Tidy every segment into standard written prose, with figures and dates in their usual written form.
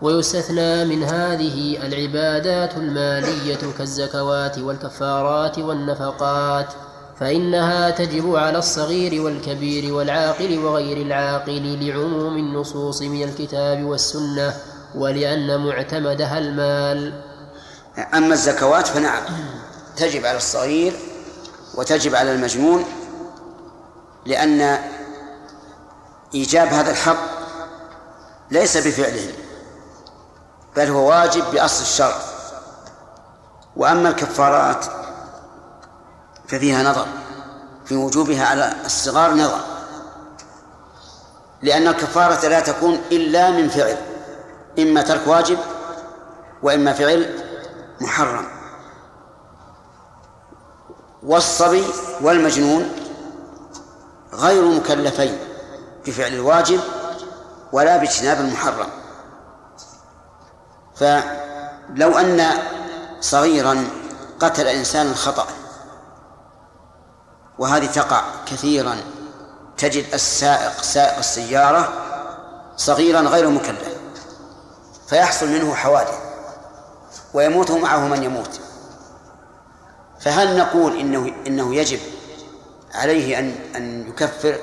ويستثنى من هذه العبادات المالية كالزكوات والكفارات والنفقات، فإنها تجب على الصغير والكبير والعاقل وغير العاقل لعموم النصوص من الكتاب والسنة، ولأن معتمدها المال. أما الزكوات فنعم تجب على الصغير وتجب على المجنون، لأن إيجاب هذا الحق ليس بفعلهم بل هو واجب بأصل الشرع. وأما الكفارات ففيها نظر في وجوبها على الصغار نظر، لأن الكفارة لا تكون إلا من فعل، إما ترك واجب وإما فعل محرم. والصبي والمجنون غير مكلفين بفعل الواجب ولا باجتناب المحرم. فلو أن صغيرا قتل إنسانا خطأ، وهذه تقع كثيرا، تجد سائق السيارة صغيرا غير مكلف فيحصل منه حوادث ويموت معه من يموت، فهل نقول إنه يجب عليه أن يكفر؟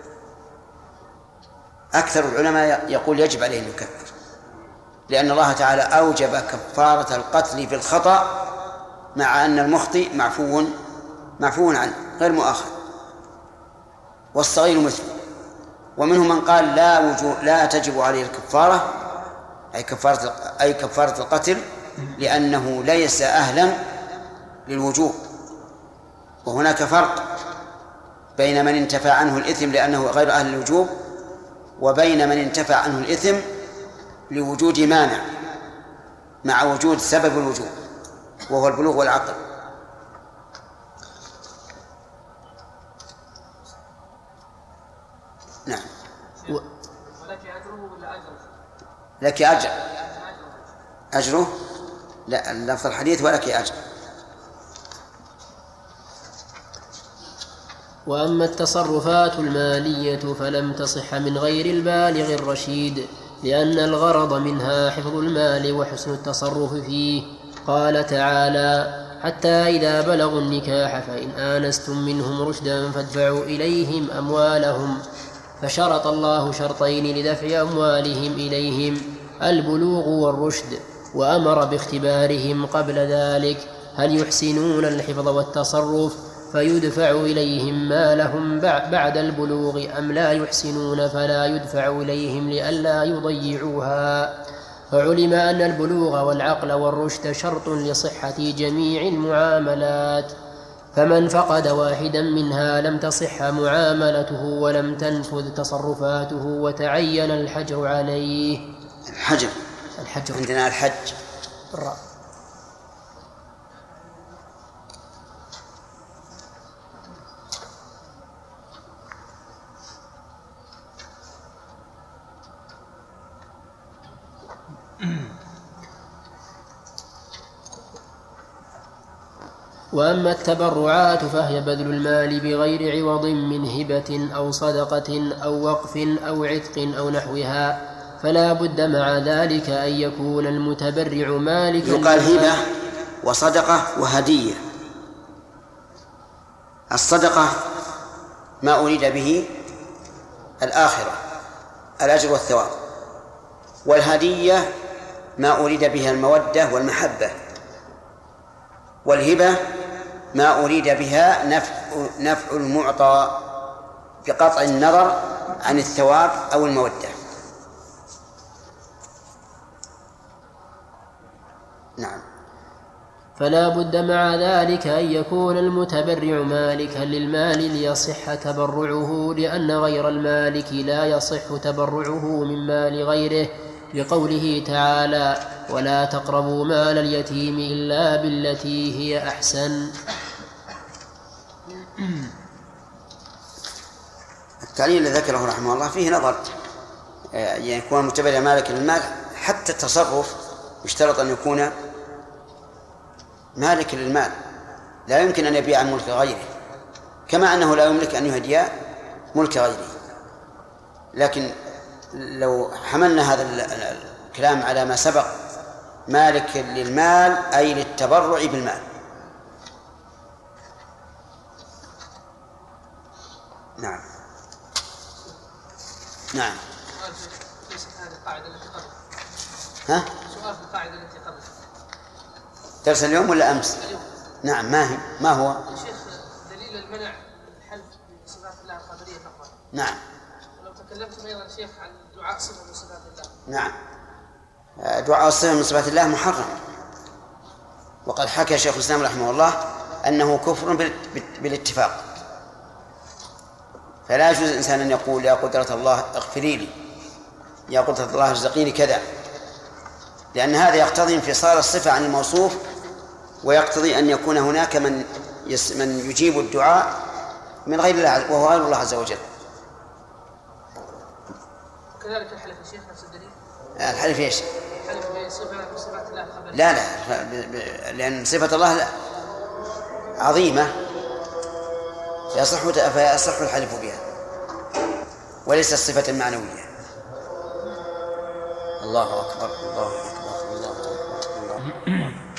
أكثر العلماء يقول يجب عليه أن يكفر، لأن الله تعالى أوجب كفارة القتل في الخطأ مع أن المخطئ معفو عنه غير مؤاخذ، والصغير مثله. ومنهم من قال لا تجب عليه الكفارة، أي كفارة القتل، لأنه ليس أهلا للوجوب. وهناك فرق بين من انتفى عنه الإثم لأنه غير أهل للوجوب، وبين من انتفى عنه الإثم لوجود مانع مع وجود سبب الوجوب وهو البلوغ والعقل. نعم. ولك أجره ولا أجره؟ لك أجر. أجره؟ لا، لفظ الحديث ولك أجر. وأما التصرفات المالية فلم تصح من غير البالغ الرشيد، لأن الغرض منها حفظ المال وحسن التصرف فيه. قال تعالى: حتى إذا بلغوا النكاح فإن آنستم منهم رشدا فادفعوا إليهم أموالهم. فشرط الله شرطين لدفع أموالهم إليهم: البلوغ والرشد، وأمر باختبارهم قبل ذلك هل يحسنون الحفظ والتصرف فيدفع إليهم مالهم بعد البلوغ أم لا يحسنون فلا يدفع إليهم لئلا يضيعوها. فعلم أن البلوغ والعقل والرشد شرط لصحة جميع المعاملات، فمن فقد واحدا منها لم تصح معاملته ولم تنفذ تصرفاته وتعين الحجر عليه. الحجر عندنا الحج. وأما التبرعات فهي بذل المال بغير عوض من هبة أو صدقة أو وقف أو عتق أو نحوها، فلا بد مع ذلك أن يكون المتبرع مالكا. يقال هبة وصدقة وهدية. الصدقة ما أريد به الآخرة، الأجر والثواب، والهدية ما أريد بها المودة والمحبة، والهبة ما أريد بها نفع المعطى بقطع النظر عن الثواب أو المودة. نعم. فلا بد مع ذلك أن يكون المتبرع مالكا للمال ليصح تبرعه، لأن غير المالك لا يصح تبرعه من مال غيره، لقوله تعالى: ولا تقربوا مال اليتيم إلا بالتي هي أحسن. التعليل الذي ذكره رحمه الله فيه نظر، يعني يكون المتبرع مالك للمال، حتى التصرف يشترط أن يكون مالك للمال، لا يمكن أن يبيع ملك غيره، كما أنه لا يملك أن يهدي ملك غيره. لكن لو حملنا هذا كلام على ما سبق، مالك للمال أي للتبرع بالمال. نعم. نعم. سؤال في هذه القاعدة التي قبل. ها؟ سؤال في القاعدة التي قبل. درس اليوم ولا أمس؟ اليوم. نعم. ما هو؟ يا شيخ دليل المنع الحلف بصفات الله القدرية فقط. نعم. ولو تكلمتم أيضا شيخ عن دعاء صفة من صفات الله. نعم. دعاء الصفة من صفات الله محرم، وقد حكى شيخ الإسلام رحمه الله أنه كفر بالاتفاق، فلا يجوز الإنسان أن يقول يا قدرة الله اغفري لي، يا قدرة الله ارزقيني كذا، لأن هذا يقتضي انفصال الصفة عن الموصوف، ويقتضي أن يكون هناك من يجيب الدعاء من غير الله وهو غير الله عز وجل. وكذلك الحلف يا شيخ نفس الدليل. الحلف ايش؟ الحلف بصفات الله الخبرية. لا لأن صفة الله عظيمة فيصح الحلف بها، وليس الصفة المعنوية. الله أكبر الله أكبر الله أكبر الله أكبر.